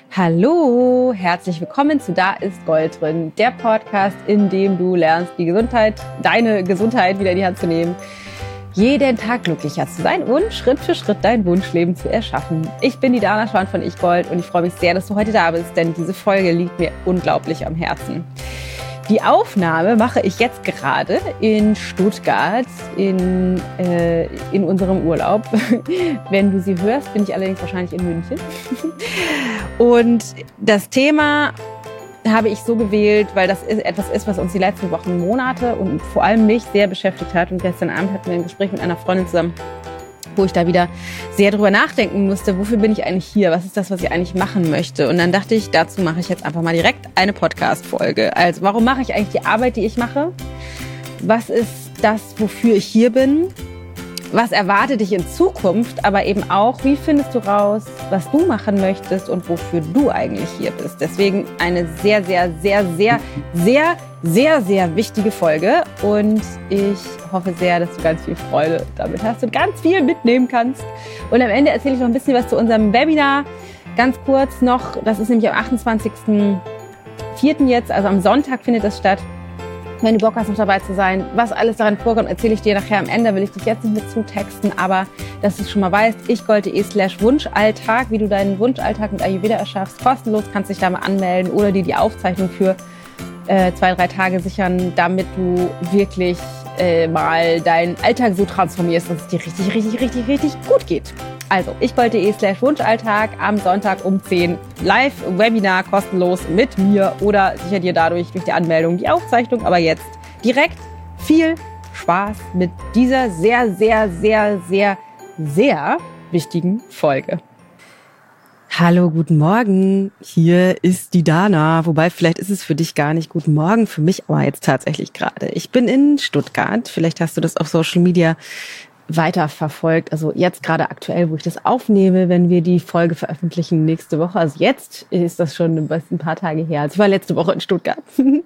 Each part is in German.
Hallo, herzlich willkommen zu Da ist Gold drin, der Podcast, in dem du lernst, deine Gesundheit wieder in die Hand zu nehmen, jeden Tag glücklicher zu sein und Schritt für Schritt dein Wunschleben zu erschaffen. Ich bin die Dana Schwan von Ich Gold und ich freue mich sehr, dass du heute da bist, denn diese Folge liegt mir unglaublich am Herzen. Die Aufnahme mache ich jetzt gerade in Stuttgart in unserem Urlaub. Wenn du sie hörst, bin ich allerdings wahrscheinlich in München. Und das Thema habe ich so gewählt, weil das etwas ist, was uns die letzten Wochen, Monate und vor allem mich sehr beschäftigt hat. Und gestern Abend hatten wir ein Gespräch mit einer Freundin zusammen, wo ich da wieder sehr drüber nachdenken musste, wofür bin ich eigentlich hier? Was ist das, was ich eigentlich machen möchte? Und dann dachte ich, dazu mache ich jetzt einfach mal direkt eine Podcast-Folge. Also, warum mache ich eigentlich die Arbeit, die ich mache? Was ist das, wofür ich hier bin? Was erwartet dich in Zukunft? Aber eben auch, wie findest du raus, was du machen möchtest und wofür du eigentlich hier bist? Deswegen eine sehr, sehr, sehr, sehr, sehr, sehr, sehr wichtige Folge. Und ich hoffe sehr, dass du ganz viel Freude damit hast und ganz viel mitnehmen kannst. Und am Ende erzähle ich noch ein bisschen was zu unserem Webinar. Ganz kurz noch, das ist nämlich am 28.04. jetzt, also am Sonntag findet das statt. Wenn du Bock hast, noch dabei zu sein, was alles daran vorkommt, erzähle ich dir nachher am Ende, will ich dich jetzt nicht mit zutexten, aber dass du es schon mal weißt, ichgold.de/Wunschalltag, wie du deinen Wunschalltag mit Ayurveda erschaffst, kostenlos, kannst dich da mal anmelden oder dir die Aufzeichnung für 2-3 Tage sichern, damit du wirklich mal deinen Alltag so transformierst, dass es dir richtig, richtig, richtig, richtig gut geht. Also, ichgold.de/Wunschalltag am Sonntag um 10 Live-Webinar kostenlos mit mir oder sicher dir dadurch durch die Anmeldung die Aufzeichnung. Aber jetzt direkt viel Spaß mit dieser sehr, sehr, sehr, sehr, sehr wichtigen Folge. Hallo, guten Morgen. Hier ist die Dana. Wobei, vielleicht ist es für dich gar nicht guten Morgen, für mich aber jetzt tatsächlich gerade. Ich bin in Stuttgart. Vielleicht hast du das auf Social Media weiterverfolgt. Also jetzt gerade aktuell, wo ich das aufnehme, wenn wir die Folge veröffentlichen nächste Woche. Also jetzt ist das schon ein paar Tage her. Also ich war letzte Woche in Stuttgart.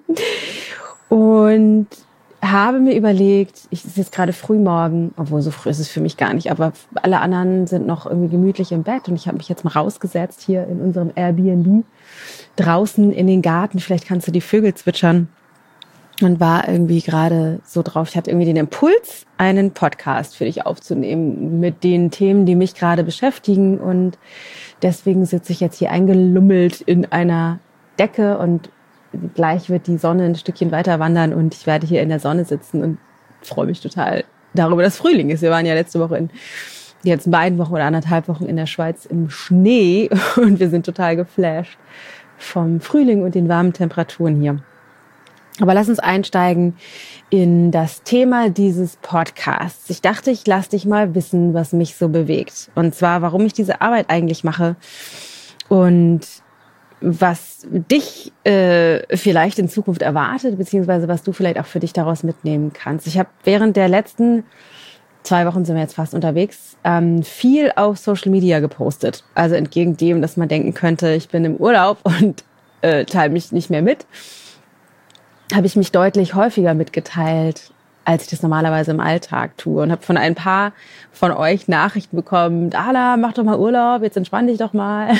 Und habe mir überlegt, es ist jetzt gerade frühmorgen, obwohl so früh ist es für mich gar nicht, aber alle anderen sind noch irgendwie gemütlich im Bett und ich habe mich jetzt mal rausgesetzt hier in unserem Airbnb draußen in den Garten. Vielleicht kannst du die Vögel zwitschern. Und war irgendwie gerade so drauf. Ich hatte irgendwie den Impuls, einen Podcast für dich aufzunehmen mit den Themen, die mich gerade beschäftigen. Und deswegen sitze ich jetzt hier eingelummelt in einer Decke und gleich wird die Sonne ein Stückchen weiter wandern und ich werde hier in der Sonne sitzen und freue mich total darüber, dass Frühling ist. Wir waren ja letzte Woche die letzten 2 Wochen oder 1,5 Wochen in der Schweiz im Schnee und wir sind total geflasht vom Frühling und den warmen Temperaturen hier. Aber lass uns einsteigen in das Thema dieses Podcasts. Ich dachte, ich lasse dich mal wissen, was mich so bewegt. Und zwar, warum ich diese Arbeit eigentlich mache und was dich vielleicht in Zukunft erwartet, beziehungsweise was du vielleicht auch für dich daraus mitnehmen kannst. Ich habe während der letzten 2 Wochen, sind wir jetzt fast unterwegs, viel auf Social Media gepostet. Also entgegen dem, dass man denken könnte, ich bin im Urlaub und teile mich nicht mehr mit, habe ich mich deutlich häufiger mitgeteilt, als ich das normalerweise im Alltag tue. Und habe von ein paar von euch Nachrichten bekommen, Dana, mach doch mal Urlaub, jetzt entspann dich doch mal.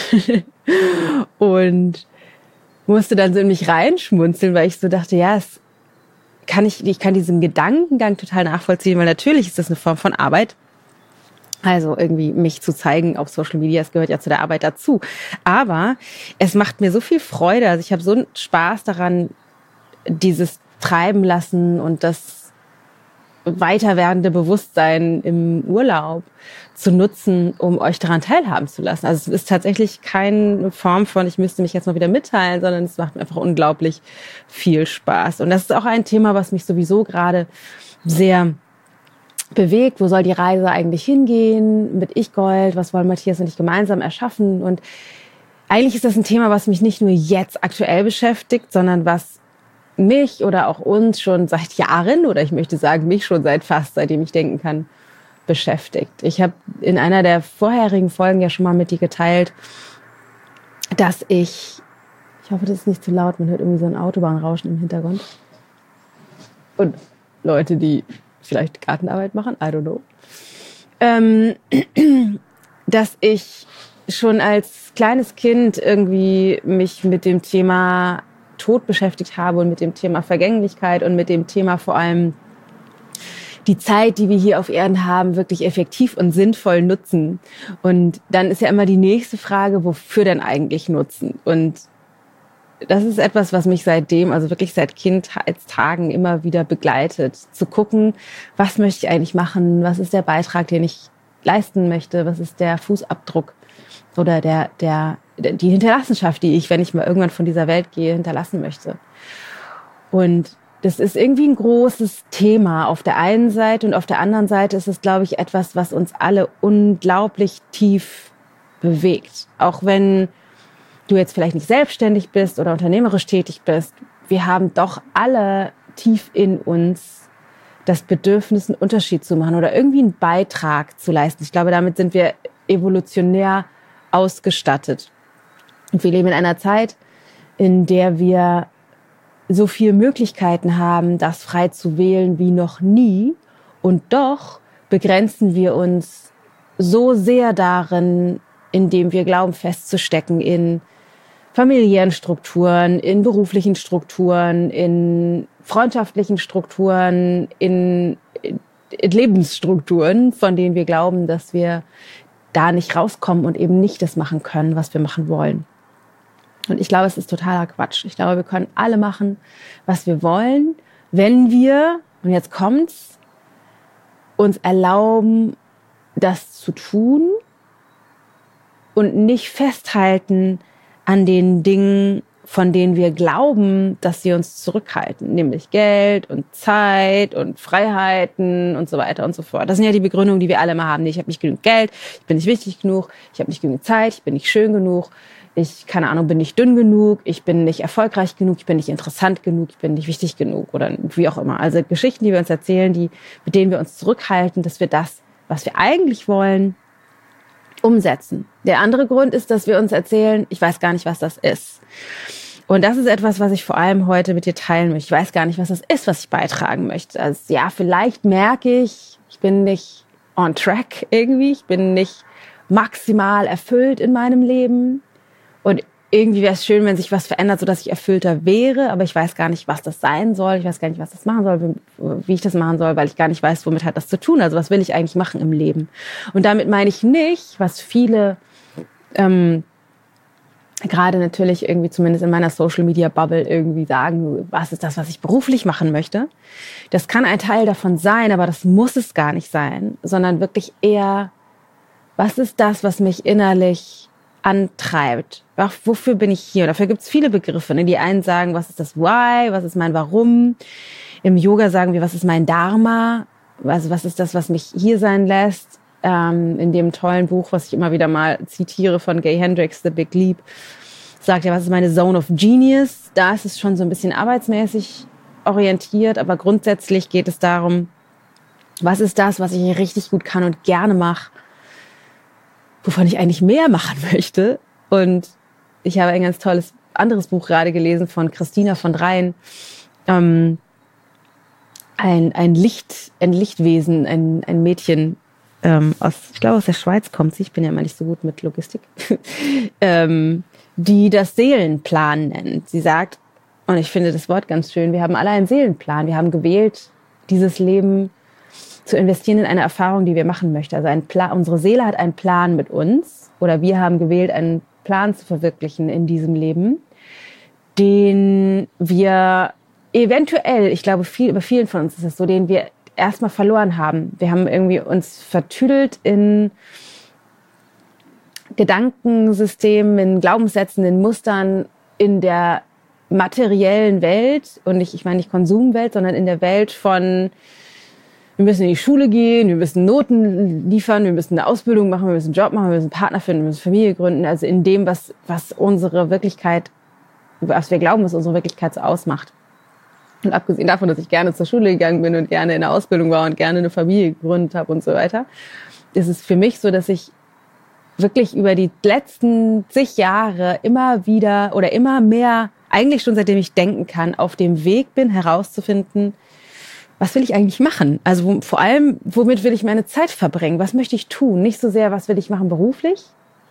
Und musste dann so in mich reinschmunzeln, weil ich so dachte, ja, ich kann diesen Gedankengang total nachvollziehen, weil natürlich ist das eine Form von Arbeit. Also irgendwie mich zu zeigen auf Social Media, es gehört ja zu der Arbeit dazu. Aber es macht mir so viel Freude, also ich habe so einen Spaß daran, dieses Treiben lassen und das weiter werdende Bewusstsein im Urlaub zu nutzen, um euch daran teilhaben zu lassen. Also es ist tatsächlich keine Form von, ich müsste mich jetzt mal wieder mitteilen, sondern es macht mir einfach unglaublich viel Spaß. Und das ist auch ein Thema, was mich sowieso gerade sehr bewegt. Wo soll die Reise eigentlich hingehen mit Ich Gold? Was wollen Matthias und ich gemeinsam erschaffen? Und eigentlich ist das ein Thema, was mich nicht nur jetzt aktuell beschäftigt, sondern was mich oder auch uns schon seit Jahren, oder ich möchte sagen, mich schon seitdem ich denken kann, beschäftigt. Ich habe in einer der vorherigen Folgen ja schon mal mit dir geteilt, dass ich hoffe, das ist nicht zu laut, man hört irgendwie so ein Autobahnrauschen im Hintergrund. Und Leute, die vielleicht Gartenarbeit machen, I don't know. Dass ich schon als kleines Kind irgendwie mich mit dem Thema Tod beschäftigt habe und mit dem Thema Vergänglichkeit und mit dem Thema vor allem die Zeit, die wir hier auf Erden haben, wirklich effektiv und sinnvoll nutzen. Und dann ist ja immer die nächste Frage, wofür denn eigentlich nutzen? Und das ist etwas, was mich seitdem, also wirklich seit Kindheitstagen immer wieder begleitet. Zu gucken, was möchte ich eigentlich machen? Was ist der Beitrag, den ich leisten möchte? Was ist der Fußabdruck oder die Hinterlassenschaft, die ich, wenn ich mal irgendwann von dieser Welt gehe, hinterlassen möchte? Und das ist irgendwie ein großes Thema auf der einen Seite und auf der anderen Seite ist es, glaube ich, etwas, was uns alle unglaublich tief bewegt. Auch wenn du jetzt vielleicht nicht selbstständig bist oder unternehmerisch tätig bist, wir haben doch alle tief in uns das Bedürfnis, einen Unterschied zu machen oder irgendwie einen Beitrag zu leisten. Ich glaube, damit sind wir evolutionär ausgestattet. Und wir leben in einer Zeit, in der wir so viele Möglichkeiten haben, das frei zu wählen wie noch nie. Und doch begrenzen wir uns so sehr darin, indem wir glauben, festzustecken in familiären Strukturen, in beruflichen Strukturen, in freundschaftlichen Strukturen, in Lebensstrukturen, von denen wir glauben, dass wir da nicht rauskommen und eben nicht das machen können, was wir machen wollen. Und ich glaube, es ist totaler Quatsch. Ich glaube, wir können alle machen, was wir wollen, wenn wir, und jetzt kommt's, uns erlauben, das zu tun und nicht festhalten an den Dingen, von denen wir glauben, dass sie uns zurückhalten, nämlich Geld und Zeit und Freiheiten und so weiter und so fort. Das sind ja die Begründungen, die wir alle immer haben. Ich habe nicht genug Geld, ich bin nicht wichtig genug, ich habe nicht genug Zeit, ich bin nicht schön genug, ich, keine Ahnung, bin nicht dünn genug, ich bin nicht erfolgreich genug, ich bin nicht interessant genug, ich bin nicht wichtig genug oder wie auch immer. Also Geschichten, die wir uns erzählen, mit denen wir uns zurückhalten, dass wir das, was wir eigentlich wollen, umsetzen. Der andere Grund ist, dass wir uns erzählen, ich weiß gar nicht, was das ist. Und das ist etwas, was ich vor allem heute mit dir teilen möchte. Ich weiß gar nicht, was das ist, was ich beitragen möchte. Also ja, vielleicht merke ich bin nicht on track irgendwie, ich bin nicht maximal erfüllt in meinem Leben. Und irgendwie wäre es schön, wenn sich was verändert, sodass ich erfüllter wäre, aber ich weiß gar nicht, was das sein soll. Ich weiß gar nicht, was das machen soll, wie ich das machen soll, weil ich gar nicht weiß, womit hat das zu tun. Also was will ich eigentlich machen im Leben? Und damit meine ich nicht, was viele gerade natürlich irgendwie zumindest in meiner Social-Media-Bubble irgendwie sagen, was ist das, was ich beruflich machen möchte. Das kann ein Teil davon sein, aber das muss es gar nicht sein, sondern wirklich eher, was ist das, was mich innerlich antreibt? Wofür bin ich hier? Und dafür gibt es viele Begriffe. Ne? Die einen sagen, was ist das Why? Was ist mein Warum? Im Yoga sagen wir, was ist mein Dharma? Also was ist das, was mich hier sein lässt? In dem tollen Buch, was ich immer wieder mal zitiere von Gay Hendricks, The Big Leap, sagt ja, was ist meine Zone of Genius? Da ist es schon so ein bisschen arbeitsmäßig orientiert, aber grundsätzlich geht es darum, was ist das, was ich richtig gut kann und gerne mache, wovon ich eigentlich mehr machen möchte. Und ich habe ein ganz tolles anderes Buch gerade gelesen von Christina von Dreien, ein Lichtwesen, ein Mädchen, ich glaube aus der Schweiz kommt sie, ich bin ja immer nicht so gut mit Logistik, die das Seelenplan nennt. Sie sagt, und ich finde das Wort ganz schön, wir haben alle einen Seelenplan. Wir haben gewählt, dieses Leben zu investieren in eine Erfahrung, die wir machen möchten. Also ein Plan, unsere Seele hat einen Plan mit uns oder wir haben gewählt, einen Plan zu verwirklichen in diesem Leben, den wir eventuell, ich glaube, bei vielen von uns ist es so, den wir erstmal verloren haben. Wir haben irgendwie uns vertüdelt in Gedankensystemen, in Glaubenssätzen, in Mustern, in der materiellen Welt und ich meine nicht Konsumwelt, sondern in der Welt von wir müssen in die Schule gehen, wir müssen Noten liefern, wir müssen eine Ausbildung machen, wir müssen einen Job machen, wir müssen einen Partner finden, wir müssen Familie gründen. Also in dem, was unsere Wirklichkeit, was wir glauben, was unsere Wirklichkeit so ausmacht. Und abgesehen davon, dass ich gerne zur Schule gegangen bin und gerne in der Ausbildung war und gerne eine Familie gegründet habe und so weiter, ist es für mich so, dass ich wirklich über die letzten zig Jahre immer wieder oder immer mehr, eigentlich schon seitdem ich denken kann, auf dem Weg bin, herauszufinden, was will ich eigentlich machen? Also vor allem, womit will ich meine Zeit verbringen? Was möchte ich tun? Nicht so sehr, was will ich machen beruflich,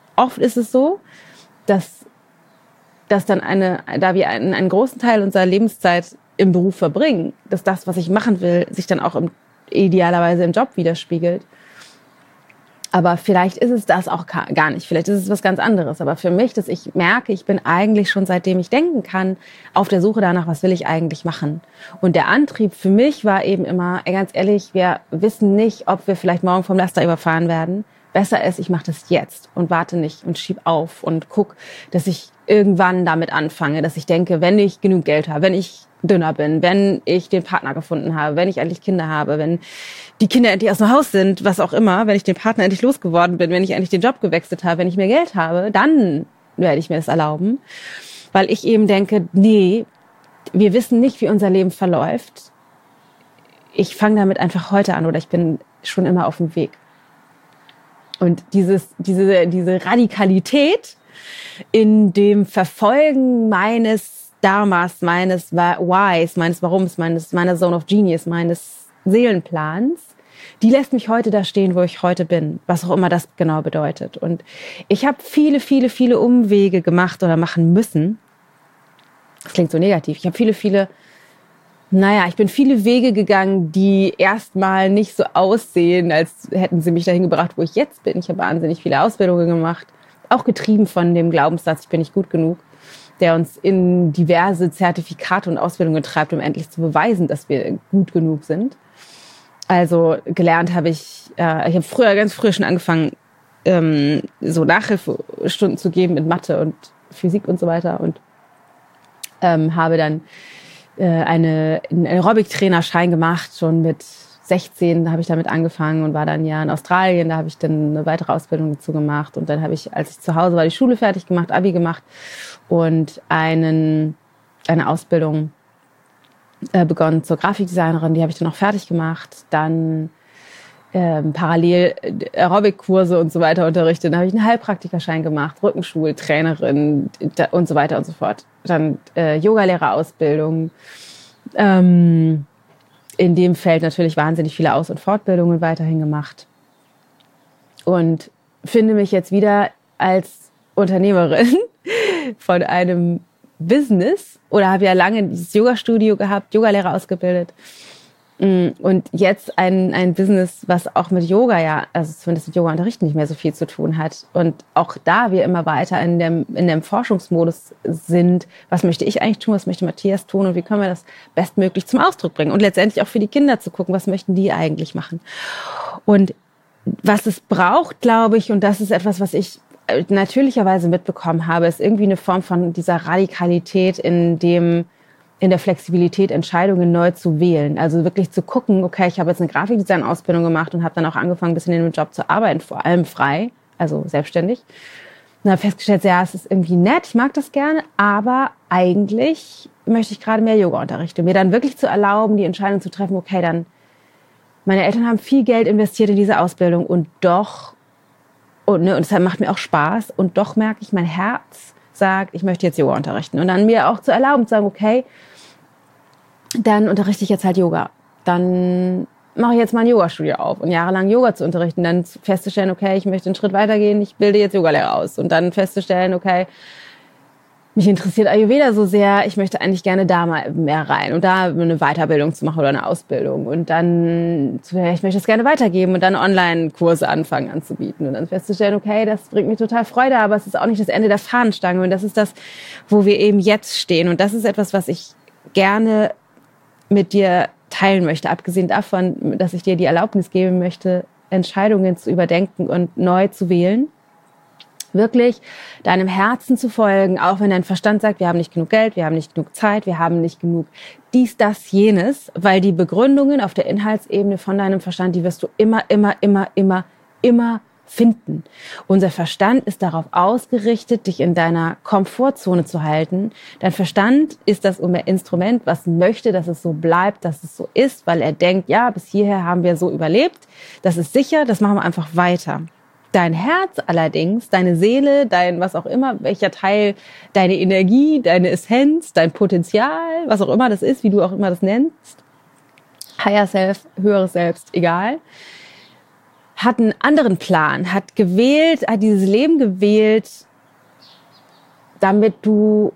oft ist es so, dass dann da wir einen großen Teil unserer Lebenszeit im Beruf verbringen, dass das, was ich machen will, sich dann auch idealerweise im Job widerspiegelt. Aber vielleicht ist es das auch gar nicht. Vielleicht ist es was ganz anderes. Aber für mich, dass ich merke, ich bin eigentlich schon, seitdem ich denken kann, auf der Suche danach, was will ich eigentlich machen. Und der Antrieb für mich war eben immer, ganz ehrlich, wir wissen nicht, ob wir vielleicht morgen vom Laster überfahren werden. Besser ist, ich mache das jetzt und warte nicht und schieb auf und guck, dass ich irgendwann damit anfange, dass ich denke, wenn ich genug Geld habe, wenn ich dünner bin, wenn ich den Partner gefunden habe, wenn ich endlich Kinder habe, wenn die Kinder endlich aus dem Haus sind, was auch immer, wenn ich den Partner endlich losgeworden bin, wenn ich endlich den Job gewechselt habe, wenn ich mehr Geld habe, dann werde ich mir das erlauben. Weil ich eben denke, nee, wir wissen nicht, wie unser Leben verläuft. Ich fange damit einfach heute an oder ich bin schon immer auf dem Weg. Und diese Radikalität in dem Verfolgen meines Dharmas, meines Whys, meines Warums, meiner Zone of Genius, meines Seelenplans, die lässt mich heute da stehen, wo ich heute bin, was auch immer das genau bedeutet. Und ich habe viele Umwege gemacht oder machen müssen. Das klingt so negativ. Ich bin viele Wege gegangen, die erstmal nicht so aussehen, als hätten sie mich dahin gebracht, wo ich jetzt bin. Ich habe wahnsinnig viele Ausbildungen gemacht, auch getrieben von dem Glaubenssatz, ich bin nicht gut genug, der uns in diverse Zertifikate und Ausbildungen treibt, um endlich zu beweisen, dass wir gut genug sind. Also gelernt habe ich habe ganz früh schon angefangen, so Nachhilfestunden zu geben in Mathe und Physik und so weiter und habe dann einen Aerobic-Trainerschein gemacht, schon mit 16 habe ich damit angefangen und war dann ja in Australien, da habe ich dann eine weitere Ausbildung dazu gemacht und dann habe ich, als ich zu Hause war, die Schule fertig gemacht, Abi gemacht und eine Ausbildung begonnen zur Grafikdesignerin, die habe ich dann auch fertig gemacht, dann parallel Aerobic-Kurse und so weiter unterrichtet. Dann habe ich einen Heilpraktikerschein gemacht, Rückenschultrainerin und so weiter und so fort. Dann Yogalehrerausbildung. In dem Feld natürlich wahnsinnig viele Aus- und Fortbildungen weiterhin gemacht. Und finde mich jetzt wieder als Unternehmerin von einem Business oder habe ja lange dieses Yoga-Studio gehabt, Yogalehrer ausgebildet. Und jetzt ein Business, was auch mit Yoga also zumindest mit Yoga-Unterrichten nicht mehr so viel zu tun hat. Und auch da wir immer weiter in dem Forschungsmodus sind, was möchte ich eigentlich tun, was möchte Matthias tun und wie können wir das bestmöglich zum Ausdruck bringen. Und letztendlich auch für die Kinder zu gucken, was möchten die eigentlich machen. Und was es braucht, glaube ich, und das ist etwas, was ich natürlicherweise mitbekommen habe, ist irgendwie eine Form von dieser Radikalität in der Flexibilität, Entscheidungen neu zu wählen. Also wirklich zu gucken, okay, ich habe jetzt eine Grafikdesign-Ausbildung gemacht und habe dann auch angefangen, ein bisschen in dem Job zu arbeiten, vor allem frei, also selbstständig. Und habe festgestellt, ja, es ist irgendwie nett, ich mag das gerne, aber eigentlich möchte ich gerade mehr Yoga unterrichten. Mir dann wirklich zu erlauben, die Entscheidung zu treffen, okay, dann, meine Eltern haben viel Geld investiert in diese Ausbildung und deshalb macht mir auch Spaß und doch merke ich, mein Herz sagt, ich möchte jetzt Yoga unterrichten. Und dann mir auch zu erlauben, zu sagen, okay, dann unterrichte ich jetzt halt Yoga. Dann mache ich jetzt mal ein Yoga-Studio auf und jahrelang Yoga zu unterrichten. Dann festzustellen, okay, ich möchte einen Schritt weitergehen, ich bilde jetzt Yogalehrer aus. Und dann festzustellen, okay, mich interessiert Ayurveda so sehr, ich möchte eigentlich gerne da mal mehr rein und da eine Weiterbildung zu machen oder eine Ausbildung. Und dann, ich möchte das gerne weitergeben und dann Online-Kurse anzubieten. Und dann festzustellen, okay, das bringt mir total Freude, aber es ist auch nicht das Ende der Fahnenstange. Und das ist das, wo wir eben jetzt stehen. Und das ist etwas, was ich gerne mit dir teilen möchte, abgesehen davon, dass ich dir die Erlaubnis geben möchte, Entscheidungen zu überdenken und neu zu wählen. Wirklich deinem Herzen zu folgen, auch wenn dein Verstand sagt, wir haben nicht genug Geld, wir haben nicht genug Zeit, wir haben nicht genug dies, das, jenes, weil die Begründungen auf der Inhaltsebene von deinem Verstand, die wirst du immer finden. Unser Verstand ist darauf ausgerichtet, dich in deiner Komfortzone zu halten. Dein Verstand ist das Instrument, was möchte, dass es so bleibt, dass es so ist, weil er denkt, ja, bis hierher haben wir so überlebt, das ist sicher, das machen wir einfach weiter. Dein Herz allerdings, deine Seele, dein was auch immer, welcher Teil, deine Energie, deine Essenz, dein Potenzial, was auch immer das ist, wie du auch immer das nennst, Higher Self, höheres Selbst, egal, hat einen anderen Plan, hat dieses Leben gewählt, damit du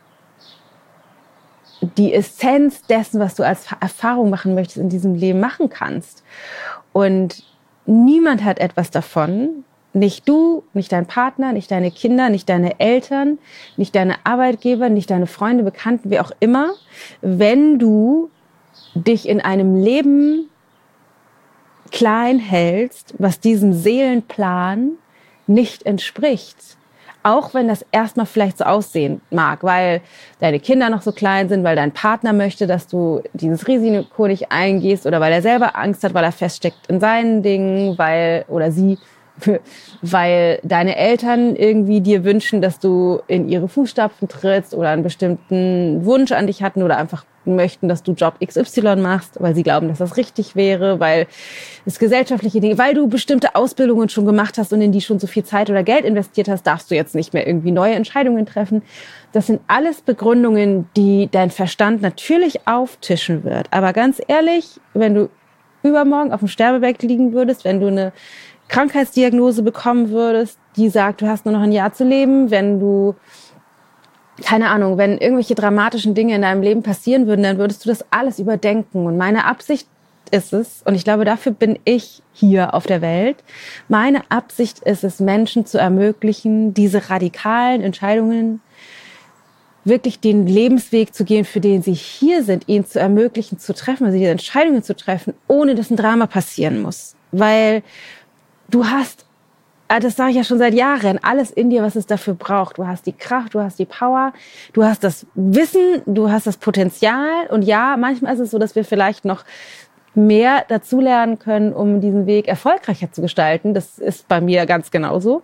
die Essenz dessen, was du als Erfahrung machen möchtest, in diesem Leben machen kannst. Und niemand hat etwas davon, nicht du, nicht dein Partner, nicht deine Kinder, nicht deine Eltern, nicht deine Arbeitgeber, nicht deine Freunde, Bekannten, wie auch immer, wenn du dich in einem Leben klein hältst, was diesem Seelenplan nicht entspricht. Auch wenn das erstmal vielleicht so aussehen mag, weil deine Kinder noch so klein sind, weil dein Partner möchte, dass du dieses Risiko nicht eingehst oder weil er selber Angst hat, weil er feststeckt in seinen Dingen, weil deine Eltern irgendwie dir wünschen, dass du in ihre Fußstapfen trittst oder einen bestimmten Wunsch an dich hatten oder einfach möchten, dass du Job XY machst, weil sie glauben, dass das richtig wäre, weil es gesellschaftliche Dinge, weil du bestimmte Ausbildungen schon gemacht hast und in die schon so viel Zeit oder Geld investiert hast, darfst du jetzt nicht mehr irgendwie neue Entscheidungen treffen. Das sind alles Begründungen, die dein Verstand natürlich auftischen wird. Aber ganz ehrlich, wenn du übermorgen auf dem Sterbebett liegen würdest, wenn du eine Krankheitsdiagnose bekommen würdest, die sagt, du hast nur noch ein Jahr zu leben, wenn du keine Ahnung, wenn irgendwelche dramatischen Dinge in deinem Leben passieren würden, dann würdest du das alles überdenken. Und meine Absicht ist es, und ich glaube, dafür bin ich hier auf der Welt, meine Absicht ist es, Menschen zu ermöglichen, diese radikalen Entscheidungen, wirklich den Lebensweg zu gehen, für den sie hier sind, ihnen zu ermöglichen, zu treffen, also diese Entscheidungen zu treffen, ohne dass ein Drama passieren muss. Weil du hast, das sage ich ja schon seit Jahren, alles in dir, was es dafür braucht. Du hast die Kraft, du hast die Power, du hast das Wissen, du hast das Potenzial. Und ja, manchmal ist es so, dass wir vielleicht noch mehr dazulernen können, um diesen Weg erfolgreicher zu gestalten. Das ist bei mir ganz genauso.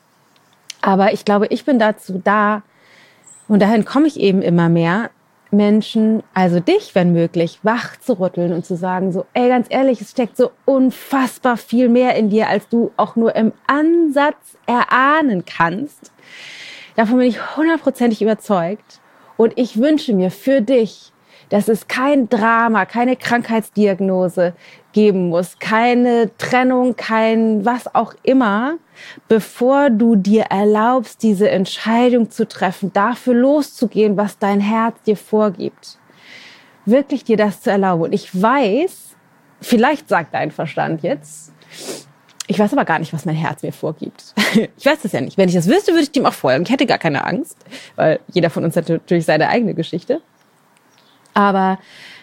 Aber ich glaube, ich bin dazu da, und dahin komme ich eben immer mehr, Menschen, also dich, wenn möglich, wach zu rütteln und zu sagen so, ey, ganz ehrlich, es steckt so unfassbar viel mehr in dir, als du auch nur im Ansatz erahnen kannst. Davon bin ich 100%ig überzeugt. Und ich wünsche mir für dich, dass es kein Drama, keine Krankheitsdiagnose geben muss, keine Trennung, kein was auch immer, bevor du dir erlaubst, diese Entscheidung zu treffen, dafür loszugehen, was dein Herz dir vorgibt. Wirklich dir das zu erlauben. Und ich weiß, vielleicht sagt dein Verstand jetzt, ich weiß aber gar nicht, was mein Herz mir vorgibt. Ich weiß das ja nicht. Wenn ich das wüsste, würde ich dem auch folgen. Ich hätte gar keine Angst, weil jeder von uns hat natürlich seine eigene Geschichte. Aber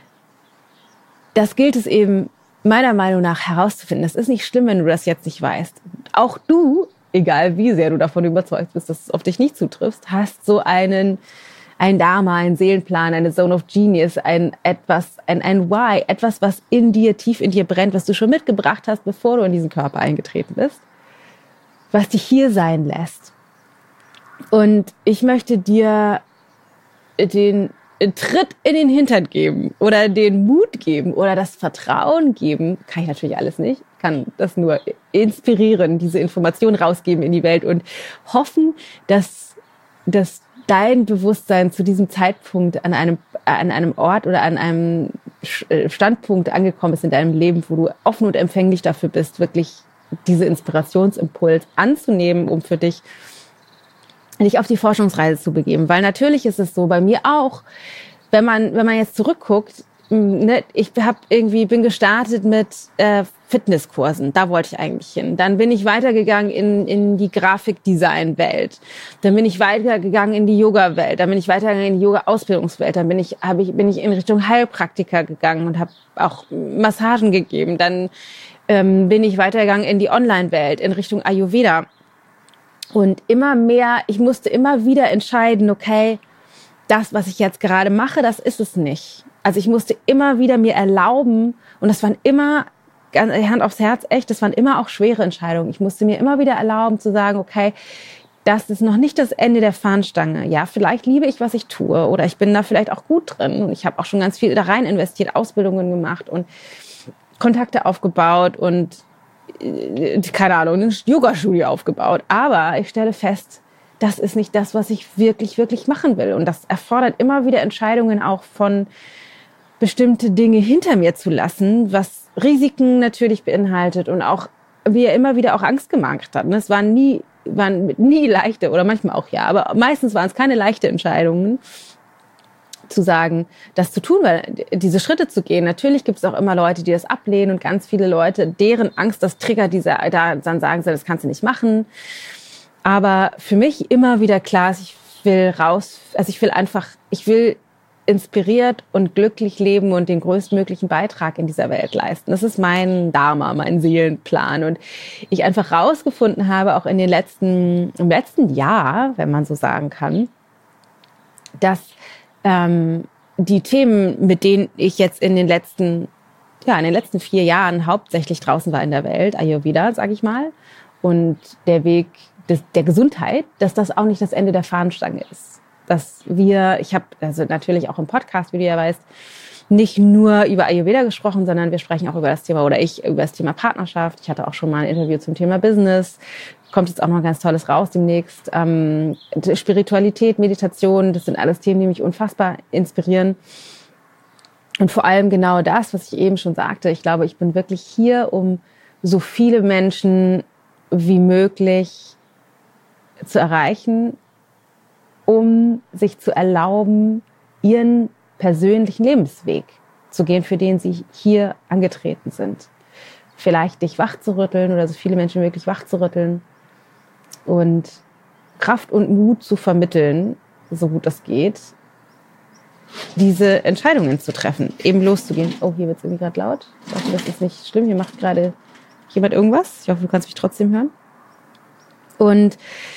das gilt es eben meiner Meinung nach herauszufinden. Es ist nicht schlimm, wenn du das jetzt nicht weißt. Auch du, egal wie sehr du davon überzeugt bist, dass es auf dich nicht zutrifft, hast so ein Dharma, einen Seelenplan, eine Zone of Genius, ein Why, etwas, was in dir, tief in dir brennt, was du schon mitgebracht hast, bevor du in diesen Körper eingetreten bist, was dich hier sein lässt. Und ich möchte dir den Tritt in den Hintern geben oder den Mut geben oder das Vertrauen geben, kann ich natürlich alles nicht, kann das nur inspirieren, diese Information rausgeben in die Welt und hoffen, dass dein Bewusstsein zu diesem Zeitpunkt an einem Ort oder an einem Standpunkt angekommen ist in deinem Leben, wo du offen und empfänglich dafür bist, wirklich diese Inspirationsimpuls anzunehmen, um für dich auf die Forschungsreise zu begeben. Weil natürlich ist es so, bei mir auch, wenn man jetzt zurückguckt, ne, bin gestartet mit Fitnesskursen, da wollte ich eigentlich hin. Dann bin ich weitergegangen in die Grafikdesign-Welt. Dann bin ich weitergegangen in die Yoga-Welt. Dann bin ich weitergegangen in die Yoga-Ausbildungswelt. Dann bin ich in Richtung Heilpraktiker gegangen und habe auch Massagen gegeben. Dann bin ich weitergegangen in die Online-Welt, in Richtung Ayurveda. Und immer mehr, ich musste immer wieder entscheiden, okay, das, was ich jetzt gerade mache, das ist es nicht. Also ich musste immer wieder mir erlauben, und das waren immer, Hand aufs Herz, echt, das waren immer auch schwere Entscheidungen. Ich musste mir immer wieder erlauben zu sagen, okay, das ist noch nicht das Ende der Fahnenstange. Ja, vielleicht liebe ich, was ich tue, oder ich bin da vielleicht auch gut drin und ich habe auch schon ganz viel da rein investiert, Ausbildungen gemacht und Kontakte aufgebaut und keine Ahnung, ein Yoga-Studio aufgebaut. Aber ich stelle fest, das ist nicht das, was ich wirklich, wirklich machen will. Und das erfordert immer wieder Entscheidungen auch von bestimmte Dinge hinter mir zu lassen, was Risiken natürlich beinhaltet und auch mir immer wieder auch Angst gemacht hat. Und es waren nie leichte, oder manchmal auch ja, aber meistens waren es keine leichten Entscheidungen, zu sagen, das zu tun, weil diese Schritte zu gehen. Natürlich gibt es auch immer Leute, die das ablehnen und ganz viele Leute, deren Angst das triggert, dann sagen sie, das kannst du nicht machen. Aber für mich immer wieder klar ist, ich will inspiriert und glücklich leben und den größtmöglichen Beitrag in dieser Welt leisten. Das ist mein Dharma, mein Seelenplan. Und ich einfach rausgefunden habe, auch im letzten Jahr, wenn man so sagen kann, dass die Themen, mit denen ich jetzt in den letzten 4 Jahren hauptsächlich draußen war in der Welt, Ayurveda, sage ich mal, und der Weg der Gesundheit, dass das auch nicht das Ende der Fahnenstange ist. Ich habe also natürlich auch im Podcast, wie du ja weißt, nicht nur über Ayurveda gesprochen, sondern wir sprechen auch über das Thema, oder ich über das Thema Partnerschaft. Ich hatte auch schon mal ein Interview zum Thema Business. Kommt jetzt auch noch ein ganz tolles raus demnächst. Spiritualität, Meditation, das sind alles Themen, die mich unfassbar inspirieren. Und vor allem genau das, was ich eben schon sagte. Ich glaube, ich bin wirklich hier, um so viele Menschen wie möglich zu erreichen, um sich zu erlauben, ihren persönlichen Lebensweg zu gehen, für den sie hier angetreten sind. Vielleicht dich wachzurütteln oder so viele Menschen wie möglich wachzurütteln und Kraft und Mut zu vermitteln, so gut das geht, diese Entscheidungen zu treffen, eben loszugehen. Oh, hier wird es irgendwie gerade laut. Ich hoffe, das ist nicht schlimm. Hier macht gerade jemand irgendwas. Ich hoffe, du kannst mich trotzdem hören. Und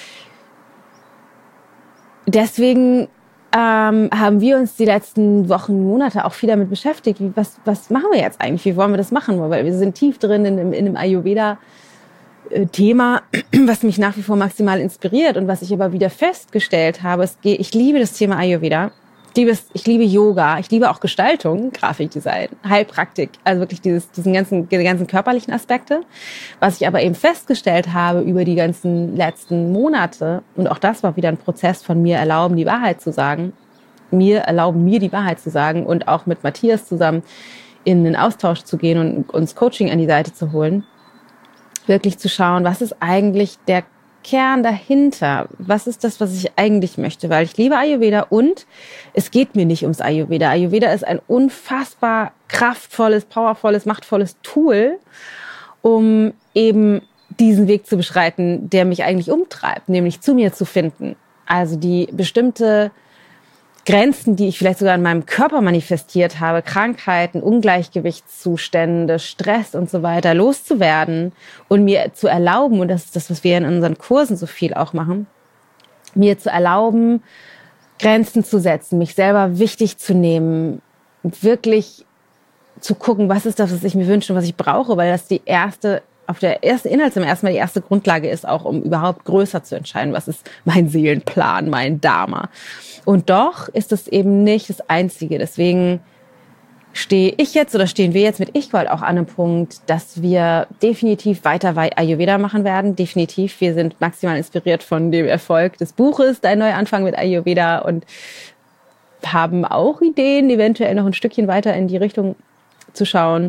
deswegen haben wir uns die letzten Wochen, Monate auch viel damit beschäftigt. Was machen wir jetzt eigentlich? Wie wollen wir das machen? Weil wir sind tief drin in einem Ayurveda-Thema, was mich nach wie vor maximal inspiriert und was ich aber wieder festgestellt habe. Ich liebe das Thema Ayurveda. Ich liebe Yoga. Ich liebe auch Gestaltung, Grafikdesign, Heilpraktik. Also wirklich die ganzen körperlichen Aspekte. Was ich aber eben festgestellt habe über die ganzen letzten Monate, und auch das war wieder ein Prozess von mir erlauben, die Wahrheit zu sagen, mir die Wahrheit zu sagen und auch mit Matthias zusammen in den Austausch zu gehen und uns Coaching an die Seite zu holen. Wirklich zu schauen, was ist eigentlich der Kern dahinter? Was ist das, was ich eigentlich möchte? Weil ich liebe Ayurveda und es geht mir nicht ums Ayurveda. Ayurveda ist ein unfassbar kraftvolles, powervolles, machtvolles Tool, um eben diesen Weg zu beschreiten, der mich eigentlich umtreibt, nämlich zu mir zu finden. Also die bestimmte Grenzen, die ich vielleicht sogar in meinem Körper manifestiert habe, Krankheiten, Ungleichgewichtszustände, Stress und so weiter, loszuwerden und mir zu erlauben, und das ist das, was wir in unseren Kursen so viel auch machen, mir zu erlauben, Grenzen zu setzen, mich selber wichtig zu nehmen, wirklich zu gucken, was ist das, was ich mir wünsche und was ich brauche, weil das die erste Grundlage ist, auch um überhaupt größer zu entscheiden, was ist mein Seelenplan, mein Dharma. Und doch ist es eben nicht das Einzige. Deswegen stehen wir jetzt mit Ich-Gold auch an einem Punkt, dass wir definitiv weiter Ayurveda machen werden. Definitiv. Wir sind maximal inspiriert von dem Erfolg des Buches Dein Neuanfang mit Ayurveda und haben auch Ideen, eventuell noch ein Stückchen weiter in die Richtung zu schauen.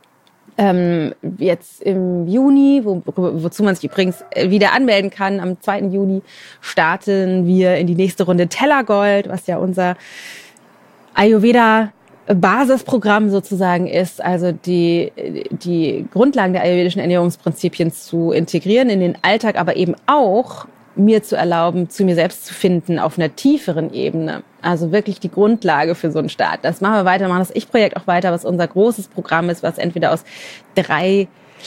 Jetzt im Juni, wozu man sich übrigens wieder anmelden kann, am 2. Juni starten wir in die nächste Runde Tellergold, was ja unser Ayurveda-Basisprogramm sozusagen ist, also die Grundlagen der ayurvedischen Ernährungsprinzipien zu integrieren in den Alltag, aber eben auch mir zu erlauben, zu mir selbst zu finden auf einer tieferen Ebene. Also wirklich die Grundlage für so einen Start. Das machen wir weiter, machen das Ich-Projekt auch weiter, was unser großes Programm ist, was entweder aus 3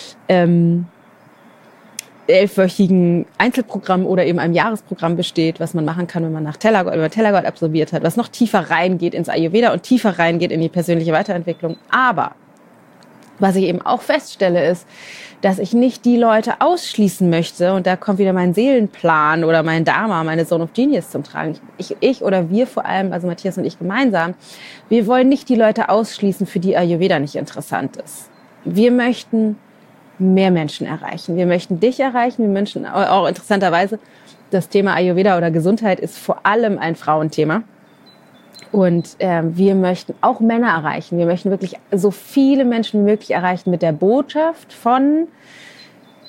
11-wöchigen Einzelprogrammen oder eben einem Jahresprogramm besteht, was man machen kann, wenn man Tellergold absolviert hat, was noch tiefer reingeht ins Ayurveda und tiefer reingeht in die persönliche Weiterentwicklung. Aber was ich eben auch feststelle, ist, dass ich nicht die Leute ausschließen möchte, und da kommt wieder mein Seelenplan oder mein Dharma, meine Zone of Genius zum Tragen. Ich oder wir vor allem, also Matthias und ich gemeinsam, wir wollen nicht die Leute ausschließen, für die Ayurveda nicht interessant ist. Wir möchten mehr Menschen erreichen. Wir möchten dich erreichen. Wir möchten auch interessanterweise, das Thema Ayurveda oder Gesundheit ist vor allem ein Frauenthema. Und wir möchten auch Männer erreichen. Wir möchten wirklich so viele Menschen wie möglich erreichen mit der Botschaft von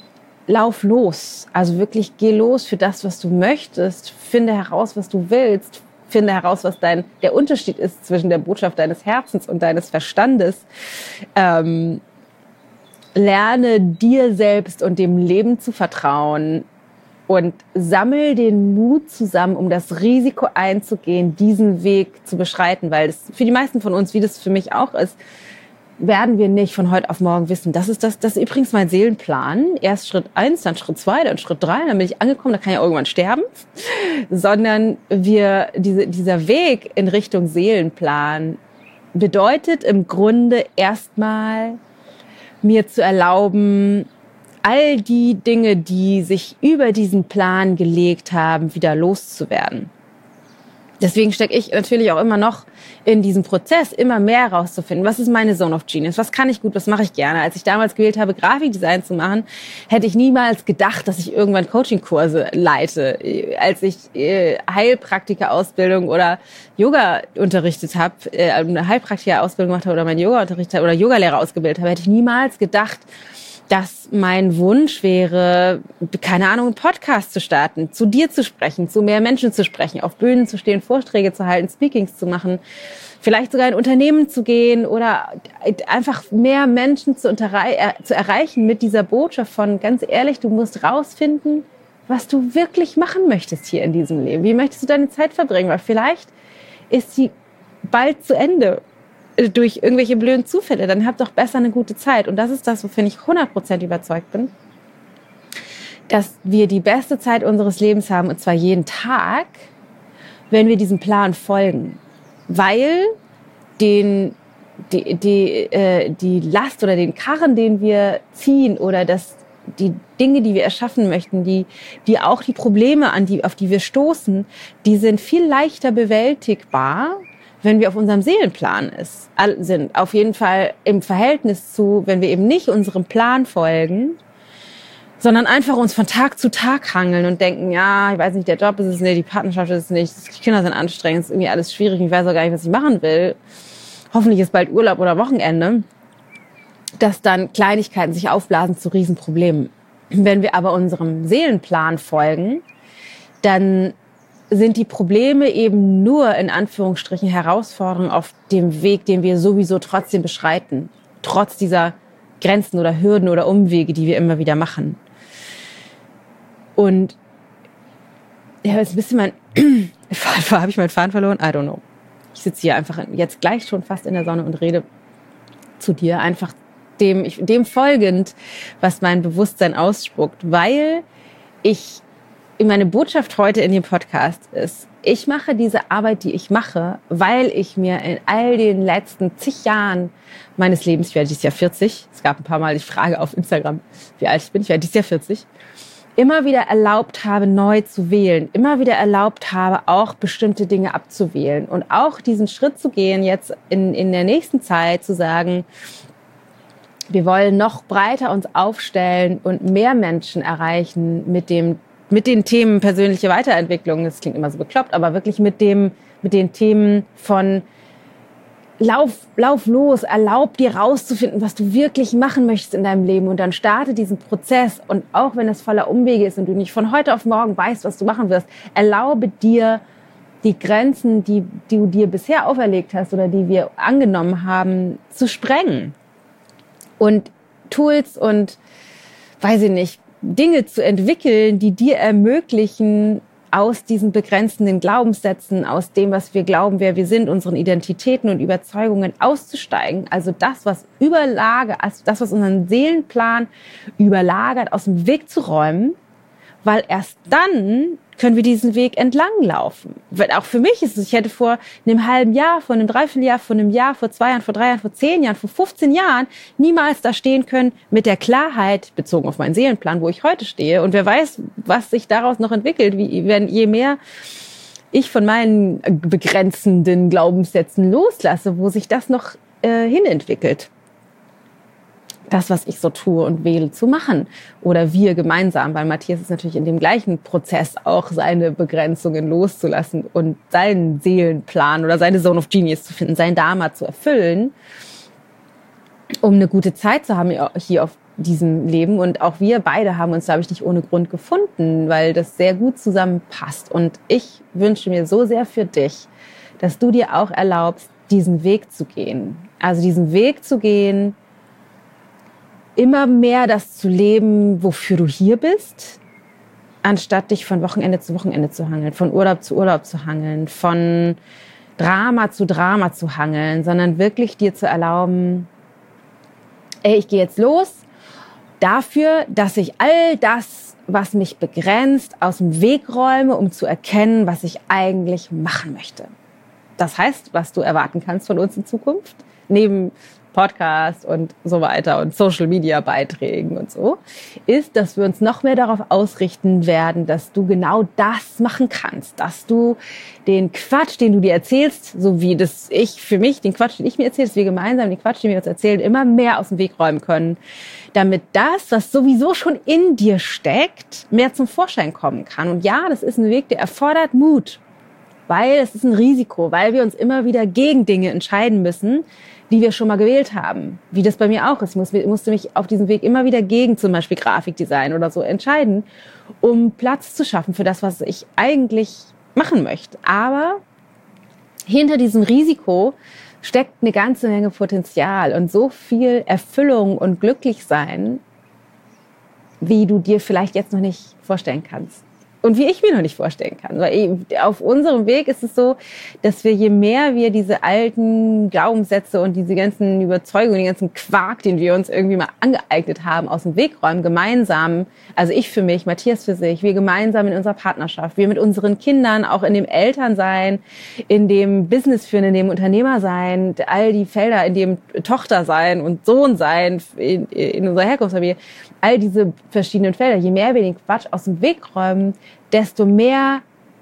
lauf los. Also wirklich geh los für das, was du möchtest. Finde heraus, was du willst. Finde heraus, was der Unterschied ist zwischen der Botschaft deines Herzens und deines Verstandes. Lerne dir selbst und dem Leben zu vertrauen und sammel den Mut zusammen, um das Risiko einzugehen, diesen Weg zu beschreiten. Weil es für die meisten von uns, wie das für mich auch ist, werden wir nicht von heute auf morgen wissen. Das ist übrigens mein Seelenplan. Erst Schritt 1, dann Schritt 2, dann Schritt 3, dann bin ich angekommen, da kann ich irgendwann sterben. Sondern dieser Weg in Richtung Seelenplan bedeutet im Grunde erstmal, mir zu erlauben, all die Dinge, die sich über diesen Plan gelegt haben, wieder loszuwerden. Deswegen stecke ich natürlich auch immer noch in diesem Prozess, immer mehr herauszufinden, was ist meine Zone of Genius, was kann ich gut, was mache ich gerne. Als ich damals gewählt habe, Grafikdesign zu machen, hätte ich niemals gedacht, dass ich irgendwann Coachingkurse leite. Als ich Heilpraktika-Ausbildung oder Yoga unterrichtet habe, eine Heilpraktika-Ausbildung gemacht habe oder mein Yoga unterrichtet habe oder Yogalehrer ausgebildet habe, hätte ich niemals gedacht, dass mein Wunsch wäre, keine Ahnung, einen Podcast zu starten, zu dir zu sprechen, zu mehr Menschen zu sprechen, auf Bühnen zu stehen, Vorträge zu halten, Speakings zu machen, vielleicht sogar in Unternehmen zu gehen oder einfach mehr Menschen zu erreichen mit dieser Botschaft von, ganz ehrlich, du musst rausfinden, was du wirklich machen möchtest hier in diesem Leben. Wie möchtest du deine Zeit verbringen? Weil vielleicht ist sie bald zu Ende durch irgendwelche blöden Zufälle, dann habt doch besser eine gute Zeit. Und das ist das, wovon ich 100% überzeugt bin, dass wir die beste Zeit unseres Lebens haben, und zwar jeden Tag, wenn wir diesem Plan folgen. Weil die Last oder den Karren, den wir ziehen, oder die Dinge, die wir erschaffen möchten, die auch die Probleme, auf die wir stoßen, die sind viel leichter bewältigbar, wenn wir auf unserem Seelenplan sind. Auf jeden Fall im Verhältnis zu, wenn wir eben nicht unserem Plan folgen, sondern einfach uns von Tag zu Tag hangeln und denken, ja, ich weiß nicht, der Job ist es nicht, die Partnerschaft ist es nicht, die Kinder sind anstrengend, es ist irgendwie alles schwierig, ich weiß auch gar nicht, was ich machen will. Hoffentlich ist bald Urlaub oder Wochenende, dass dann Kleinigkeiten sich aufblasen zu Riesenproblemen. Wenn wir aber unserem Seelenplan folgen, dann sind die Probleme eben nur in Anführungsstrichen Herausforderungen auf dem Weg, den wir sowieso trotzdem beschreiten. Trotz dieser Grenzen oder Hürden oder Umwege, die wir immer wieder machen. Und ja, jetzt ein bisschen habe ich meinen Faden verloren? I don't know. Ich sitze hier einfach jetzt gleich schon fast in der Sonne und rede zu dir, einfach dem folgend, was mein Bewusstsein ausspuckt, weil meine Botschaft heute in dem Podcast ist, ich mache diese Arbeit, die ich mache, weil ich mir in all den letzten zig Jahren meines Lebens, ich werde dieses Jahr 40, es gab ein paar Mal die Frage auf Instagram, wie alt ich bin, ich werde dieses Jahr 40, immer wieder erlaubt habe, neu zu wählen, immer wieder erlaubt habe, auch bestimmte Dinge abzuwählen und auch diesen Schritt zu gehen, jetzt in der nächsten Zeit zu sagen, wir wollen noch breiter uns aufstellen und mehr Menschen erreichen mit den Themen persönliche Weiterentwicklung. Das klingt immer so bekloppt, aber wirklich mit den Themen von Lauf los, erlaub dir rauszufinden, was du wirklich machen möchtest in deinem Leben, und dann starte diesen Prozess. Und auch wenn es voller Umwege ist und du nicht von heute auf morgen weißt, was du machen wirst, erlaube dir die Grenzen, die du dir bisher auferlegt hast oder die wir angenommen haben, zu sprengen. Und Tools und, weiß ich nicht, Dinge zu entwickeln, die dir ermöglichen, aus diesen begrenzenden Glaubenssätzen, aus dem, was wir glauben, wer wir sind, unseren Identitäten und Überzeugungen auszusteigen. Also das, was unseren Seelenplan überlagert, aus dem Weg zu räumen, weil erst dann können wir diesen Weg entlang laufen. Weil auch für mich ist es, ich hätte vor einem halben Jahr, vor einem Dreivierteljahr, vor einem Jahr, vor 2 Jahren, vor 3 Jahren, vor 10 Jahren, vor 15 Jahren niemals da stehen können mit der Klarheit, bezogen auf meinen Seelenplan, wo ich heute stehe. Und wer weiß, was sich daraus noch entwickelt, je mehr ich von meinen begrenzenden Glaubenssätzen loslasse, wo sich das noch hinentwickelt. Das, was ich so tue und wähle zu machen. Oder wir gemeinsam, weil Matthias ist natürlich in dem gleichen Prozess auch seine Begrenzungen loszulassen und seinen Seelenplan oder seine Zone of Genius zu finden, sein Dharma zu erfüllen, um eine gute Zeit zu haben hier auf diesem Leben. Und auch wir beide haben uns, glaube ich, nicht ohne Grund gefunden, weil das sehr gut zusammenpasst. Und ich wünsche mir so sehr für dich, dass du dir auch erlaubst, diesen Weg zu gehen. Also diesen Weg zu gehen, immer mehr das zu leben, wofür du hier bist, anstatt dich von Wochenende zu Wochenende zu hangeln, von Urlaub zu Urlaub zu hangeln, von Drama zu hangeln, sondern wirklich dir zu erlauben, ey, ich gehe jetzt los dafür, dass ich all das, was mich begrenzt, aus dem Weg räume, um zu erkennen, was ich eigentlich machen möchte. Das heißt, was du erwarten kannst von uns in Zukunft, neben Podcast und so weiter und Social-Media-Beiträgen und so, ist, dass wir uns noch mehr darauf ausrichten werden, dass du genau das machen kannst, dass du den Quatsch, den du dir erzählst, so wie das ich für mich, den Quatsch, den ich mir erzähle, dass wir gemeinsam den Quatsch, den wir uns erzählen, immer mehr aus dem Weg räumen können, damit das, was sowieso schon in dir steckt, mehr zum Vorschein kommen kann. Und ja, das ist ein Weg, der erfordert Mut, weil es ist ein Risiko, weil wir uns immer wieder gegen Dinge entscheiden müssen, die wir schon mal gewählt haben. Wie das bei mir auch ist. Ich musste mich auf diesem Weg immer wieder gegen zum Beispiel Grafikdesign oder so entscheiden, um Platz zu schaffen für das, was ich eigentlich machen möchte. Aber hinter diesem Risiko steckt eine ganze Menge Potenzial und so viel Erfüllung und Glücklichsein, wie du dir vielleicht jetzt noch nicht vorstellen kannst. Und wie ich mir noch nicht vorstellen kann. Weil auf unserem Weg ist es so, dass wir, je mehr wir diese alten Glaubenssätze und diese ganzen Überzeugungen, den ganzen Quark, den wir uns irgendwie mal angeeignet haben, aus dem Weg räumen, gemeinsam, also ich für mich, Matthias für sich, wir gemeinsam in unserer Partnerschaft, wir mit unseren Kindern, auch in dem Elternsein, in dem Business führen, in dem Unternehmersein, all die Felder, in dem Tochter sein und Sohn sein, in unserer Herkunftsfamilie, all diese verschiedenen Felder, je mehr wir den Quatsch aus dem Weg räumen, desto mehr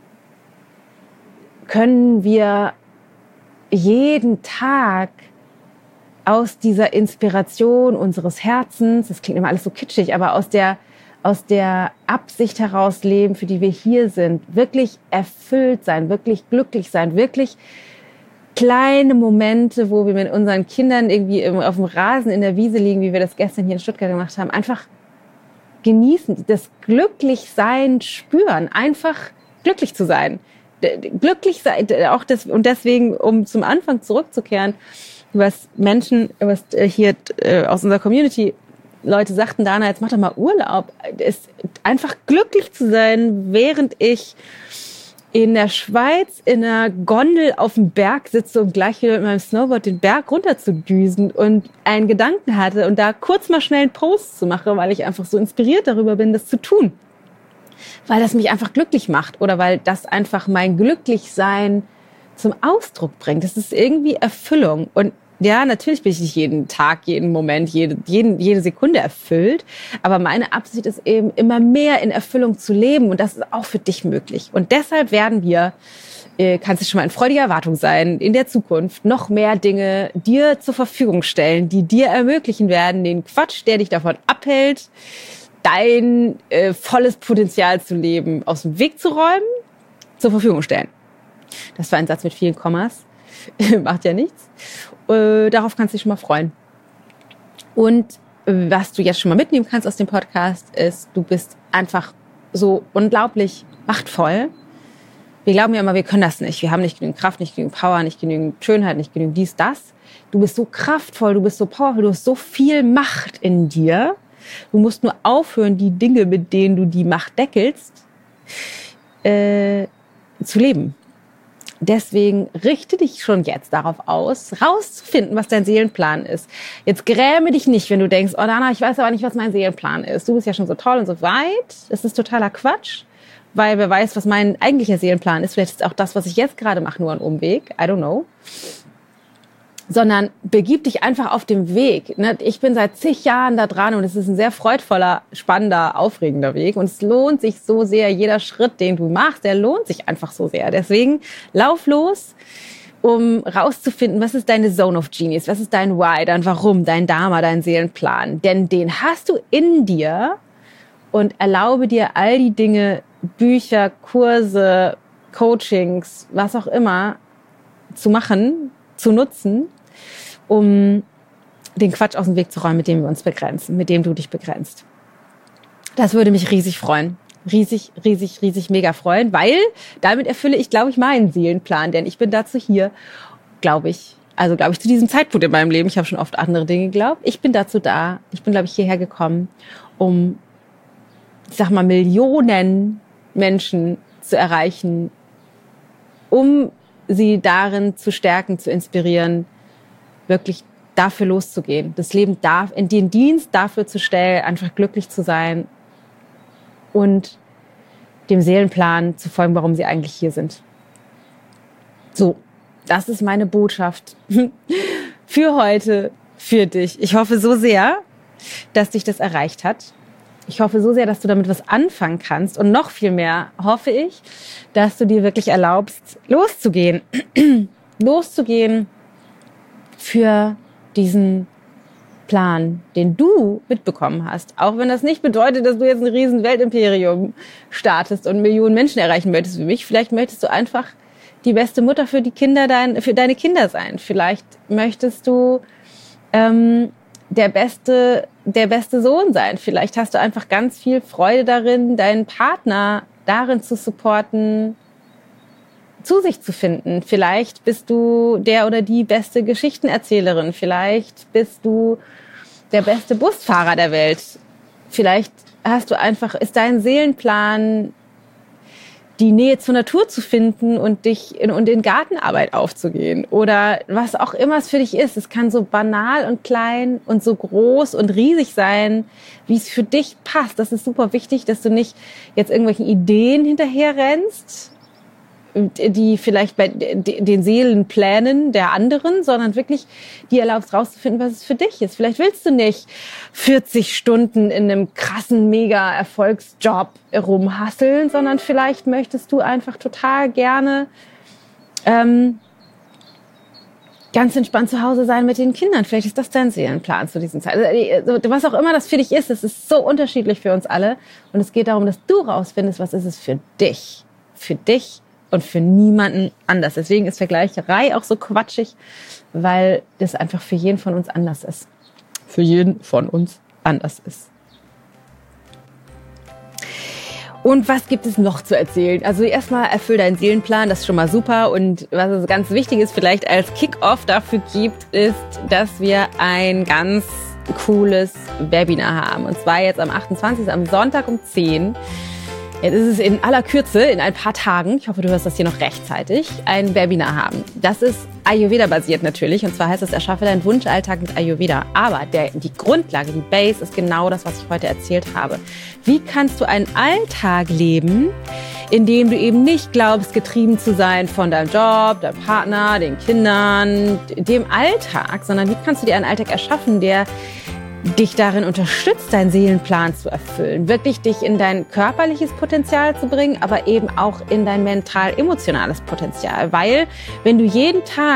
können wir jeden Tag aus dieser Inspiration unseres Herzens, das klingt immer alles so kitschig, aber aus der Absicht heraus leben, für die wir hier sind, wirklich erfüllt sein, wirklich glücklich sein, wirklich kleine Momente, wo wir mit unseren Kindern irgendwie auf dem Rasen in der Wiese liegen, wie wir das gestern hier in Stuttgart gemacht haben, einfach genießen, das Glücklichsein spüren, einfach glücklich zu sein. Glücklich sein, auch das, und deswegen, um zum Anfang zurückzukehren, was Menschen, was hier aus unserer Community Leute sagten, Dana, jetzt mach doch mal Urlaub. Es, einfach glücklich zu sein, während ich in der Schweiz in einer Gondel auf dem Berg sitze, um gleich wieder mit meinem Snowboard den Berg runter zu düsen und einen Gedanken hatte und da kurz mal schnell einen Post zu machen, weil ich einfach so inspiriert darüber bin, das zu tun. Weil das mich einfach glücklich macht oder weil das einfach mein Glücklichsein zum Ausdruck bringt. Das ist irgendwie Erfüllung. Und ja, natürlich bin ich nicht jeden Tag, jeden Moment, jede Sekunde erfüllt. Aber meine Absicht ist eben, immer mehr in Erfüllung zu leben. Und das ist auch für dich möglich. Und deshalb werden wir, kannst du schon mal in freudiger Erwartung sein, in der Zukunft noch mehr Dinge dir zur Verfügung stellen, die dir ermöglichen werden, den Quatsch, der dich davon abhält, dein volles Potenzial zu leben, aus dem Weg zu räumen, zur Verfügung stellen. Das war ein Satz mit vielen Kommas. Macht ja nichts. Darauf kannst du dich schon mal freuen. Und was du jetzt schon mal mitnehmen kannst aus dem Podcast ist, du bist einfach so unglaublich machtvoll. Wir glauben ja immer, wir können das nicht. Wir haben nicht genügend Kraft, nicht genügend Power, nicht genügend Schönheit, nicht genügend dies, das. Du bist so kraftvoll, du bist so powerful, du hast so viel Macht in dir. Du musst nur aufhören, die Dinge, mit denen du die Macht deckelst, zu leben. Deswegen richte dich schon jetzt darauf aus, rauszufinden, was dein Seelenplan ist. Jetzt gräme dich nicht, wenn du denkst, oh Dana, ich weiß aber nicht, was mein Seelenplan ist. Du bist ja schon so toll und so weit. Das ist totaler Quatsch, weil wer weiß, was mein eigentlicher Seelenplan ist. Vielleicht ist auch das, was ich jetzt gerade mache, nur ein Umweg. I don't know. Sondern begib dich einfach auf dem Weg. Ich bin seit zig Jahren da dran und es ist ein sehr freudvoller, spannender, aufregender Weg. Und es lohnt sich so sehr, jeder Schritt, den du machst, der lohnt sich einfach so sehr. Deswegen lauf los, um rauszufinden, was ist deine Zone of Genius, was ist dein Why, dein Warum, dein Dharma, dein Seelenplan. Denn den hast du in dir und erlaube dir all die Dinge, Bücher, Kurse, Coachings, was auch immer, zu machen, zu nutzen, um den Quatsch aus dem Weg zu räumen, mit dem wir uns begrenzen, mit dem du dich begrenzt. Das würde mich riesig freuen. Riesig, riesig, riesig mega freuen, weil damit erfülle ich, glaube ich, meinen Seelenplan, denn ich bin dazu hier, glaube ich, zu diesem Zeitpunkt in meinem Leben, ich habe schon oft andere Dinge geglaubt, ich bin dazu da, ich bin, glaube ich, hierher gekommen, um, ich sag mal, Millionen Menschen zu erreichen, um sie darin zu stärken, zu inspirieren, wirklich dafür loszugehen, das Leben in den Dienst dafür zu stellen, einfach glücklich zu sein und dem Seelenplan zu folgen, warum sie eigentlich hier sind. So, das ist meine Botschaft für heute, für dich. Ich hoffe so sehr, dass dich das erreicht hat. Ich hoffe so sehr, dass du damit was anfangen kannst. Und noch viel mehr hoffe ich, dass du dir wirklich erlaubst, loszugehen. Loszugehen für diesen Plan, den du mitbekommen hast. Auch wenn das nicht bedeutet, dass du jetzt ein riesen Weltimperium startest und Millionen Menschen erreichen möchtest wie mich. Vielleicht möchtest du einfach die beste Mutter für deine Kinder sein. Vielleicht möchtest du der beste Sohn sein. Vielleicht hast du einfach ganz viel Freude darin, deinen Partner darin zu supporten, zu sich zu finden. Vielleicht bist du der oder die beste Geschichtenerzählerin. Vielleicht bist du der beste Busfahrer der Welt. Vielleicht ist dein Seelenplan, die Nähe zur Natur zu finden und in Gartenarbeit aufzugehen oder was auch immer es für dich ist. Es kann so banal und klein und so groß und riesig sein, wie es für dich passt. Das ist super wichtig, dass du nicht jetzt irgendwelchen Ideen hinterherrennst, die vielleicht bei den Seelenplänen der anderen, sondern wirklich dir erlaubst rauszufinden, was es für dich ist. Vielleicht willst du nicht 40 Stunden in einem krassen Mega-Erfolgsjob rumhasseln, sondern vielleicht möchtest du einfach total gerne ganz entspannt zu Hause sein mit den Kindern. Vielleicht ist das dein Seelenplan zu diesem Zeit. Also, was auch immer das für dich ist, es ist so unterschiedlich für uns alle. Und es geht darum, dass du rausfindest, was ist es für dich. Für dich und für niemanden anders. Deswegen ist Vergleicherei auch so quatschig, weil das einfach für jeden von uns anders ist. Für jeden von uns anders ist. Und was gibt es noch zu erzählen? Also erstmal erfüll deinen Seelenplan, das ist schon mal super. Und was es ganz wichtig ist, vielleicht als Kick-Off dafür gibt, ist, dass wir ein ganz cooles Webinar haben. Und zwar jetzt am 28. am Sonntag um 10. Jetzt ist es in aller Kürze, in ein paar Tagen, ich hoffe, du hörst das hier noch rechtzeitig, ein Webinar haben. Das ist Ayurveda-basiert natürlich. Und zwar heißt es, erschaffe deinen Wunschalltag mit Ayurveda. Aber die Grundlage, die Base ist genau das, was ich heute erzählt habe. Wie kannst du einen Alltag leben, in dem du eben nicht glaubst, getrieben zu sein von deinem Job, deinem Partner, den Kindern, dem Alltag, sondern wie kannst du dir einen Alltag erschaffen, der dich darin unterstützt, deinen Seelenplan zu erfüllen, wirklich dich in dein körperliches Potenzial zu bringen, aber eben auch in dein mental-emotionales Potenzial. Weil wenn du jeden Tag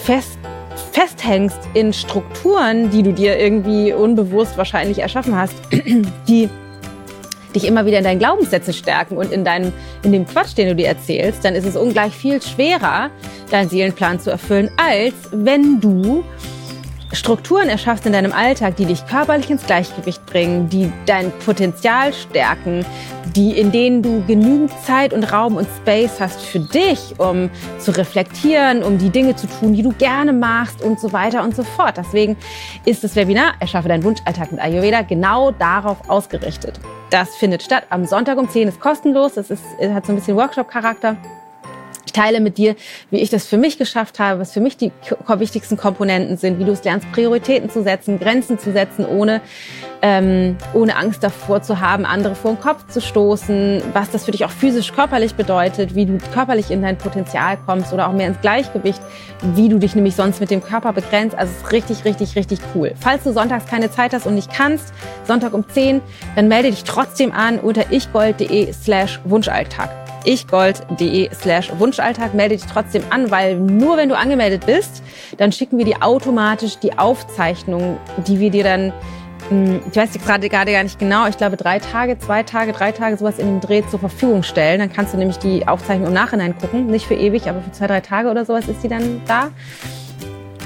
festhängst in Strukturen, die du dir irgendwie unbewusst wahrscheinlich erschaffen hast, die dich immer wieder in deinen Glaubenssätzen stärken und in dem Quatsch, den du dir erzählst, dann ist es ungleich viel schwerer, deinen Seelenplan zu erfüllen, als wenn du Strukturen erschaffst in deinem Alltag, die dich körperlich ins Gleichgewicht bringen, die dein Potenzial stärken, in denen du genügend Zeit und Raum und Space hast für dich, um zu reflektieren, um die Dinge zu tun, die du gerne machst und so weiter und so fort. Deswegen ist das Webinar Erschaffe deinen Wunschalltag mit Ayurveda genau darauf ausgerichtet. Das findet statt am Sonntag um 10, ist kostenlos, hat so ein bisschen Workshop-Charakter. Ich teile mit dir, wie ich das für mich geschafft habe, was für mich die wichtigsten Komponenten sind, wie du es lernst, Prioritäten zu setzen, Grenzen zu setzen, ohne Angst davor zu haben, andere vor den Kopf zu stoßen, was das für dich auch physisch, körperlich bedeutet, wie du körperlich in dein Potenzial kommst oder auch mehr ins Gleichgewicht, wie du dich nämlich sonst mit dem Körper begrenzt. Also es ist richtig, richtig, richtig cool. Falls du sonntags keine Zeit hast und nicht kannst, Sonntag um 10, dann melde dich trotzdem an unter ichgold.de/Wunschalltag. ichgold.de/Wunschalltag, melde dich trotzdem an, weil nur wenn du angemeldet bist, dann schicken wir dir automatisch die Aufzeichnung, die wir dir dann, ich weiß gerade gar nicht genau, ich glaube 3 Tage, sowas in dem Dreh zur Verfügung stellen. Dann kannst du nämlich die Aufzeichnung im Nachhinein gucken, nicht für ewig, aber für 2-3 Tage oder sowas ist die dann da.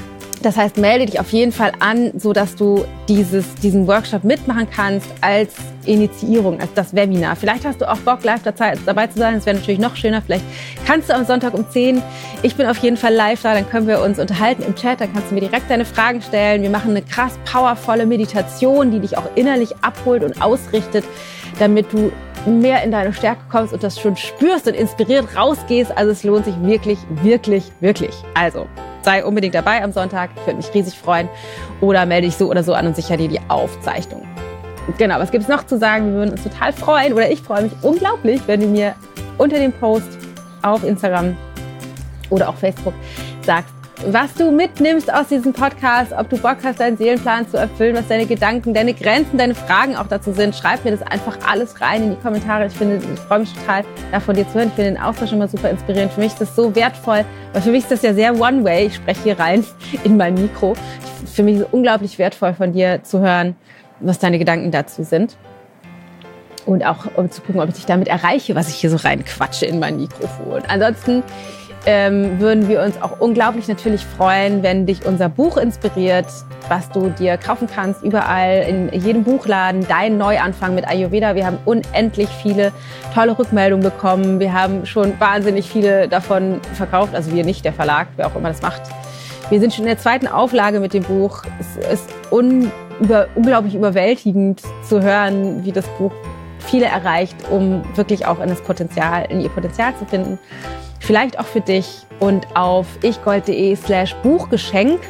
Das heißt, melde dich auf jeden Fall an, sodass du diesen Workshop mitmachen kannst als Initiierung, als das Webinar. Vielleicht hast du auch Bock, live dabei zu sein. Das wäre natürlich noch schöner. Vielleicht kannst du am Sonntag um 10. Ich bin auf jeden Fall live da. Dann können wir uns unterhalten im Chat. Dann kannst du mir direkt deine Fragen stellen. Wir machen eine krass powervolle Meditation, die dich auch innerlich abholt und ausrichtet, damit du mehr in deine Stärke kommst und das schon spürst und inspiriert rausgehst. Also es lohnt sich wirklich, wirklich, wirklich. Also sei unbedingt dabei am Sonntag. Ich würde mich riesig freuen. Oder melde dich so oder so an und sichere dir die Aufzeichnung. Genau, was gibt es noch zu sagen? Wir würden uns total freuen, oder ich freue mich unglaublich, wenn du mir unter dem Post auf Instagram oder auch Facebook sagst, was du mitnimmst aus diesem Podcast, ob du Bock hast, deinen Seelenplan zu erfüllen, was deine Gedanken, deine Grenzen, deine Fragen auch dazu sind. Schreib mir das einfach alles rein in die Kommentare. Ich freue mich total, da von dir zu hören. Ich finde den Austausch immer super inspirierend. Für mich ist das so wertvoll, weil für mich ist das ja sehr One-Way. Ich spreche hier rein in mein Mikro. Für mich ist es unglaublich wertvoll, von dir zu hören, was deine Gedanken dazu sind. Und auch um zu gucken, ob ich dich damit erreiche, was ich hier so reinquatsche in mein Mikrofon. Ansonsten würden wir uns auch unglaublich natürlich freuen, wenn dich unser Buch inspiriert, was du dir kaufen kannst, überall in jedem Buchladen, dein Neuanfang mit Ayurveda. Wir haben unendlich viele tolle Rückmeldungen bekommen. Wir haben schon wahnsinnig viele davon verkauft, also wir nicht, der Verlag, wer auch immer das macht. Wir sind schon in der 2. Auflage mit dem Buch. Es ist unglaublich überwältigend zu hören, wie das Buch viele erreicht, um wirklich auch in ihr Potenzial zu finden. Vielleicht auch für dich. Und auf ichgold.de/Buchgeschenk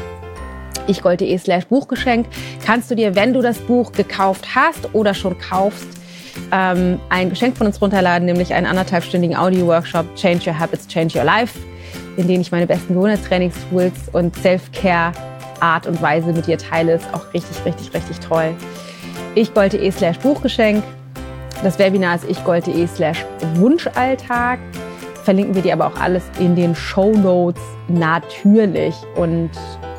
kannst du dir, wenn du das Buch gekauft hast oder schon kaufst, ein Geschenk von uns runterladen, nämlich einen 1,5-stündigen Audio-Workshop Change Your Habits, Change Your Life, in dem ich meine besten Gewohnheitstrainings-Tools und Self-Care-Art und Weise mit dir teile. Ist auch richtig, richtig, richtig toll. ichgold.de/Buchgeschenk. Das Webinar ist ichgold.de/Wunschalltag. Verlinken wir dir aber auch alles in den Shownotes natürlich. Und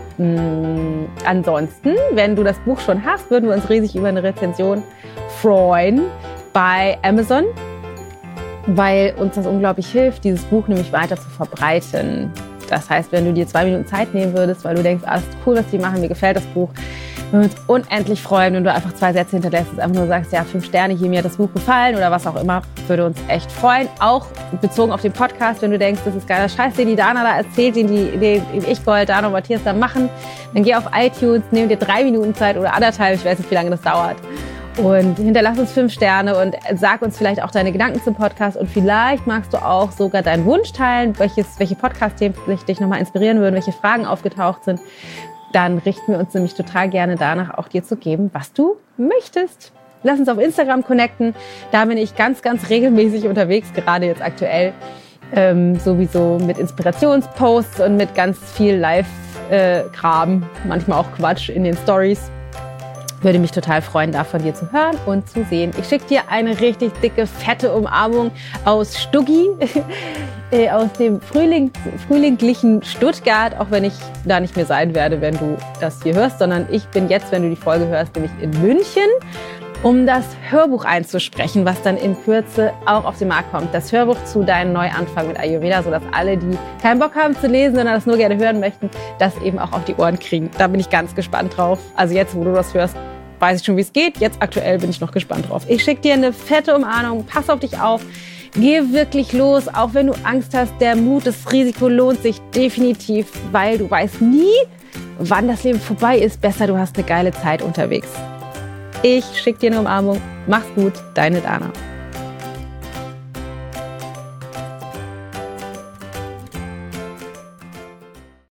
ansonsten, wenn du das Buch schon hast, würden wir uns riesig über eine Rezension freuen bei Amazon, weil uns das unglaublich hilft, dieses Buch nämlich weiter zu verbreiten. Das heißt, wenn du dir 2 Minuten Zeit nehmen würdest, weil du denkst, ist cool, was die machen, mir gefällt das Buch, wir würden uns unendlich freuen, wenn du einfach 2 Sätze hinterlässt und einfach nur sagst, ja, 5 Sterne, hier, mir hat das Buch gefallen oder was auch immer, würde uns echt freuen. Auch bezogen auf den Podcast, wenn du denkst, das ist geiler Scheiß, den die Dana da erzählt, den Ichgold, Dana und Matthias da machen, dann geh auf iTunes, nimm dir 3 Minuten Zeit oder 1,5, ich weiß nicht, wie lange das dauert. Und hinterlass uns 5 Sterne und sag uns vielleicht auch deine Gedanken zum Podcast und vielleicht magst du auch sogar deinen Wunsch teilen, welche Podcast-Themen dich nochmal inspirieren würden, welche Fragen aufgetaucht sind. Dann richten wir uns nämlich total gerne danach, auch dir zu geben, was du möchtest. Lass uns auf Instagram connecten. Da bin ich ganz, ganz regelmäßig unterwegs, gerade jetzt aktuell. Sowieso mit Inspirationsposts und mit ganz viel Live-Kram, manchmal auch Quatsch in den Stories. Würde mich total freuen, da von dir zu hören und zu sehen. Ich schicke dir eine richtig dicke, fette Umarmung aus Stuggi, aus dem frühlinglichen Stuttgart, auch wenn ich da nicht mehr sein werde, wenn du das hier hörst, sondern ich bin jetzt, wenn du die Folge hörst, nämlich in München, um das Hörbuch einzusprechen, was dann in Kürze auch auf den Markt kommt. Das Hörbuch zu deinem Neuanfang mit Ayurveda, sodass alle, die keinen Bock haben zu lesen, sondern das nur gerne hören möchten, das eben auch auf die Ohren kriegen. Da bin ich ganz gespannt drauf. Also jetzt, wo du das hörst, weiß ich schon, wie es geht. Jetzt aktuell bin ich noch gespannt drauf. Ich schicke dir eine fette Umarmung. Pass auf dich auf. Geh wirklich los, auch wenn du Angst hast. Der Mut, das Risiko lohnt sich definitiv, weil du weißt nie, wann das Leben vorbei ist. Besser, du hast eine geile Zeit unterwegs. Ich schicke dir eine Umarmung. Mach's gut, deine Dana.